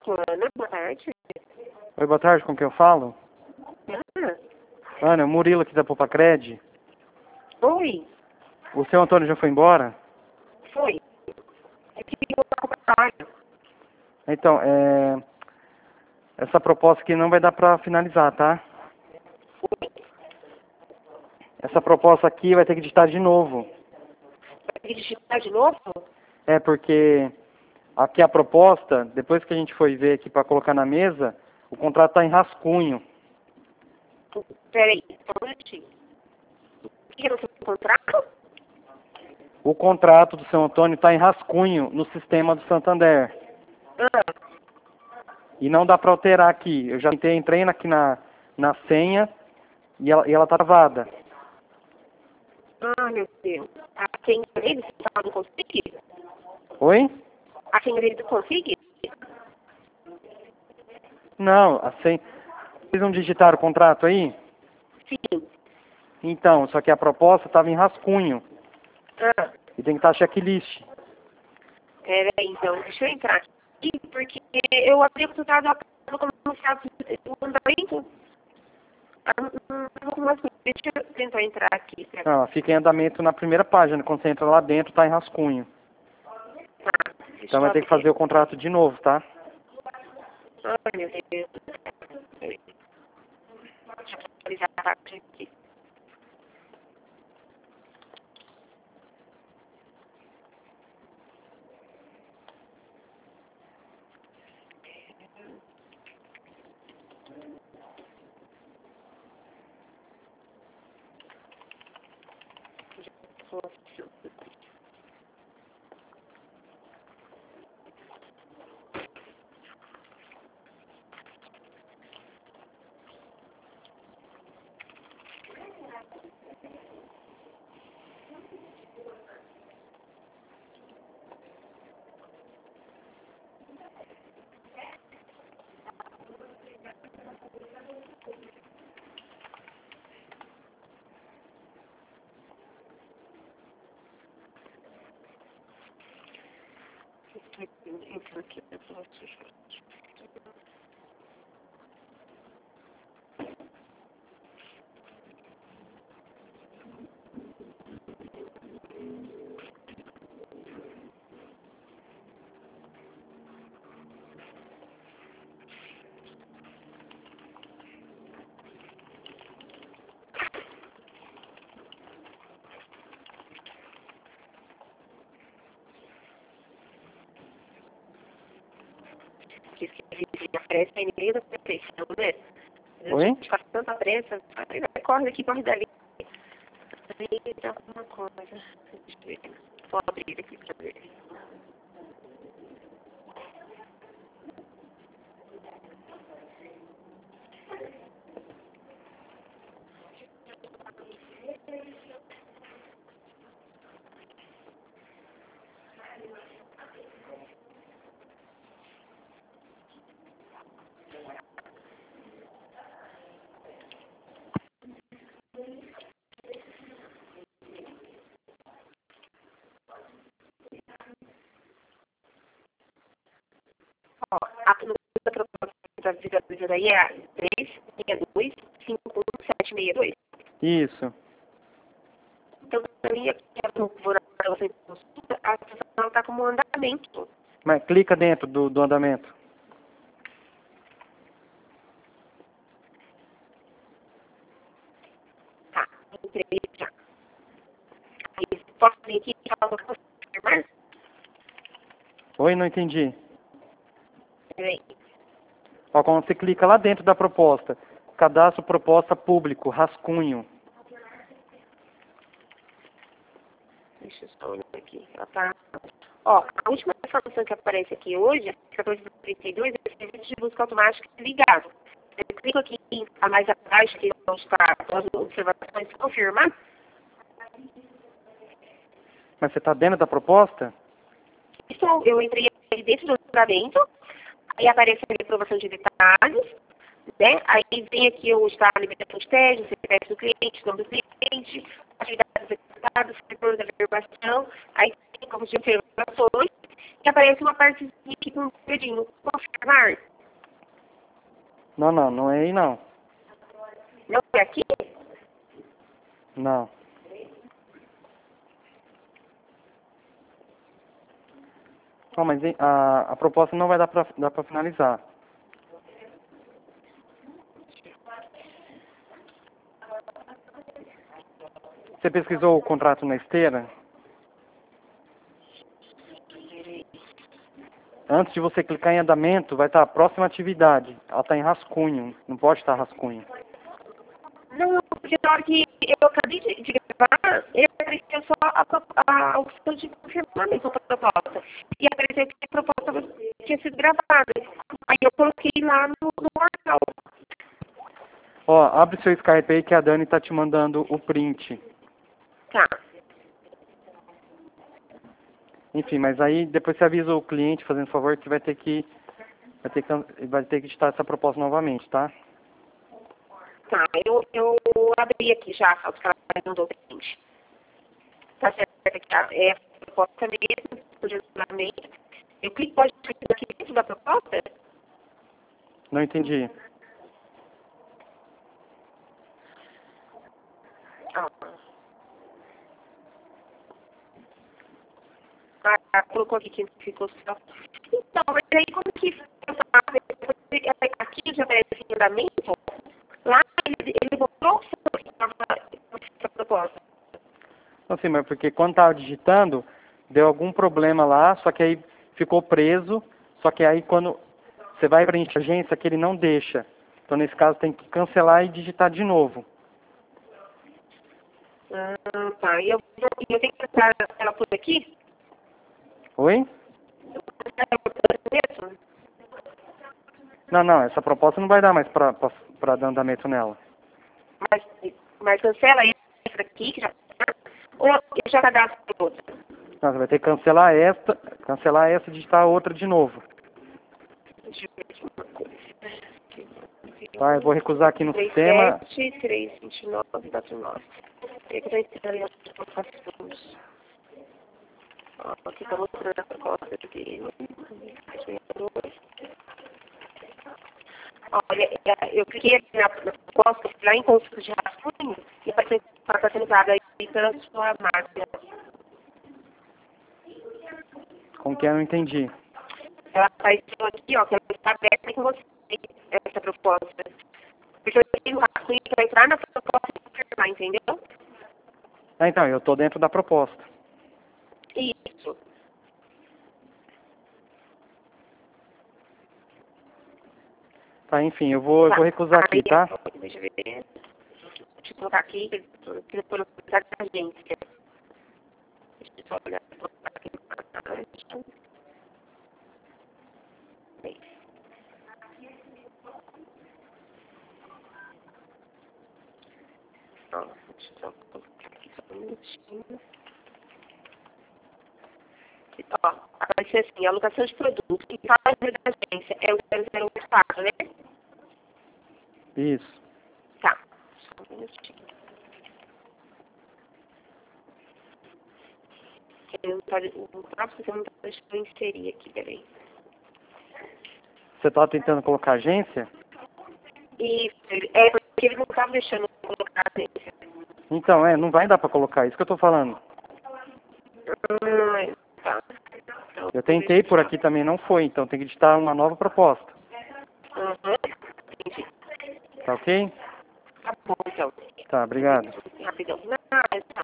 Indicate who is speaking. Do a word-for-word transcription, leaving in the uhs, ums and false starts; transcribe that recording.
Speaker 1: Ana, boa tarde.
Speaker 2: Oi, boa tarde, com quem eu falo?
Speaker 1: Ana.
Speaker 2: Ana, é o Murilo aqui da Popacred.
Speaker 1: Oi.
Speaker 2: O seu Antônio já foi embora?
Speaker 1: Foi. É que eu tô com trabalho.
Speaker 2: Então, é... essa proposta aqui não vai dar pra finalizar, tá? Essa proposta aqui vai ter que digitar de novo.
Speaker 1: Vai ter que digitar de novo?
Speaker 2: É, porque aqui a proposta, depois que a gente foi ver aqui pra colocar na mesa, o contrato tá em rascunho.
Speaker 1: Peraí, só um minutinho. O que era o seu contrato?
Speaker 2: O contrato do seu Antônio tá em rascunho no sistema do Santander.
Speaker 1: Ah,
Speaker 2: E não dá pra alterar aqui. Eu já tentei, entrei aqui na, na senha e ela, e ela tá travada.
Speaker 1: ah, meu Deus. A senha dele, você tá não consegue?
Speaker 2: Oi?
Speaker 1: A senha dele, tu consegue?
Speaker 2: Não, a senha... Vocês não digitaram o contrato aí?
Speaker 1: Sim.
Speaker 2: Então, só que a proposta estava em rascunho.
Speaker 1: Ah,
Speaker 2: E tem que estar checklist.
Speaker 1: peraí, então. Deixa eu entrar aqui, porque eu abri o resultado do comercial do andamento. Ah, não, não, não, como assim? Deixa eu tentar entrar aqui. Pra...
Speaker 2: Não, fica em andamento na primeira página. Quando você entra lá dentro, está em rascunho.
Speaker 1: Tá, deixa
Speaker 2: Então
Speaker 1: eu
Speaker 2: vai ter que
Speaker 1: abrir.
Speaker 2: fazer o contrato de novo, tá?
Speaker 1: Ai, meu Deus. Peraí. Deixa eu atualizar a página aqui. Entro aqui. Diz que a pressa é inimiga da perfeição, né? A
Speaker 2: Oi?
Speaker 1: gente faz tanta pressa, corre daqui, corre dali. Aí tem alguma coisa. Deixa eu ver. Vou abrir aqui pra ver. Ó, a número da proposta da vida daí é três seis dois cinco um sete seis dois.
Speaker 2: Isso.
Speaker 1: Então, pra mim, aqui eu vou dar pra você consulta, a situação está como andamento.
Speaker 2: Mas clica dentro do, do andamento.
Speaker 1: Tá, entrei já. Aí, posso vir aqui e falar com você, confirmar?
Speaker 2: Oi, não entendi.
Speaker 1: Peraí.
Speaker 2: Ó, quando você clica lá dentro da proposta, cadastro proposta público, rascunho.
Speaker 1: Deixa eu só olhar aqui. Ela tá... Ó, a última informação que aparece aqui hoje, quatorze trinta e dois, é o serviço de busca automática ligado. Eu clico aqui a mais abaixo, que onde está as observações, confirmar.
Speaker 2: Mas você está dentro da proposta?
Speaker 1: Isso, eu entrei aqui dentro do andamento, aí aparece a aprovação de detalhes, né? Aí vem aqui o estado de liberação de teste, o C P F do cliente, nome do cliente, atividades executadas, setor da verbalização, aí tem como de observações, E aparece uma partezinha aqui com um dedinho. Confirmar?
Speaker 2: Não, não, não é aí não.
Speaker 1: Não é aqui?
Speaker 2: Não. Não, mas a, a proposta não vai dar pra, dar pra finalizar. Você pesquisou o contrato na esteira? Antes de você clicar em andamento, vai estar a próxima atividade. Ela está em rascunho, não pode estar rascunho.
Speaker 1: Não, porque na hora que eu acabei de, de gravar, ele apareceu só a, a, a opção de confirmamento da proposta. E apareceu que a proposta tinha sido gravada. Aí eu coloquei lá no, no portal.
Speaker 2: Ó, abre seu Skype aí que a Dani está te mandando o print.
Speaker 1: Tá.
Speaker 2: Enfim, mas aí depois você avisa o cliente, fazendo favor, que vai ter que vai ter que, vai ter que editar essa proposta novamente, tá?
Speaker 1: Tá, eu, eu abri aqui já a foto que ela mandou o print. Tá certo aqui, é a proposta mesmo, posicionamento. Eu clico, pode clicar aqui dentro da proposta?
Speaker 2: Não entendi.
Speaker 1: Ah. Ah, colocou aqui que ficou só. Então, mas aí como que eu faço? Aqui já aparece em andamento. Lá ele, ele botou a proposta.
Speaker 2: Não sei, mas porque quando estava digitando, deu algum problema lá, só que aí ficou preso, só que aí quando você vai para a agência, que ele não deixa. Então, nesse caso, tem que cancelar e digitar de novo.
Speaker 1: Ah, tá. E eu, eu tenho que entrar ela por aqui?
Speaker 2: Oi? Não, não, essa proposta não vai dar mais para dar andamento nela.
Speaker 1: Mas, mas cancela essa aqui, que já ou eu já cadastro outra?
Speaker 2: Não, você vai ter que cancelar esta, cancelar essa e digitar a outra de novo.
Speaker 1: Deixa eu ver aqui uma coisa.
Speaker 2: Tá, eu vou recusar aqui no sistema.
Speaker 1: três sete, três vinte e nove, quatro nove. Eu estou entrando as propostas. Aqui está mostrando a proposta dele. Olha, eu cliquei aqui na, na proposta, fui lá em consulta de rascunho e está sendo usada aí pela sua máquina.
Speaker 2: Como que é? Eu não entendi.
Speaker 1: Ela apareceu aqui, ó, que ela está aberta com você, essa proposta. Porque eu tenho o rascunho para entrar na proposta e confirmar, entendeu?
Speaker 2: Ah, então, eu estou dentro da proposta.
Speaker 1: Isso.
Speaker 2: Tá, enfim, eu vou, eu vou recusar aqui, tá?
Speaker 1: Deixa eu ver. Deixa eu colocar aqui, que depois eu vou colocar na agência. Deixa eu só olhar, colocar aqui na caixa. Ó, deixa eu só colocar aqui só um minutinho. Ó, apareceu assim, alocação de produtos e fala da agência, é o zero zero oito quatro, né?
Speaker 2: Isso.
Speaker 1: Tá, só um minutinho. O próprio sistema não está deixando eu inserir aqui, peraí.
Speaker 2: Você estava tentando colocar agência?
Speaker 1: Isso, é porque ele não estava deixando eu colocar a agência.
Speaker 2: Então, é, não vai dar para colocar, isso que eu estou falando.
Speaker 1: Hum, tá. Então,
Speaker 2: Eu tentei por aqui também, não foi, então tem que digitar uma nova proposta.
Speaker 1: uhum, entendi.
Speaker 2: Tá ok?
Speaker 1: Tá bom, então.
Speaker 2: Tá, obrigado.
Speaker 1: Rapidão. Não, tá.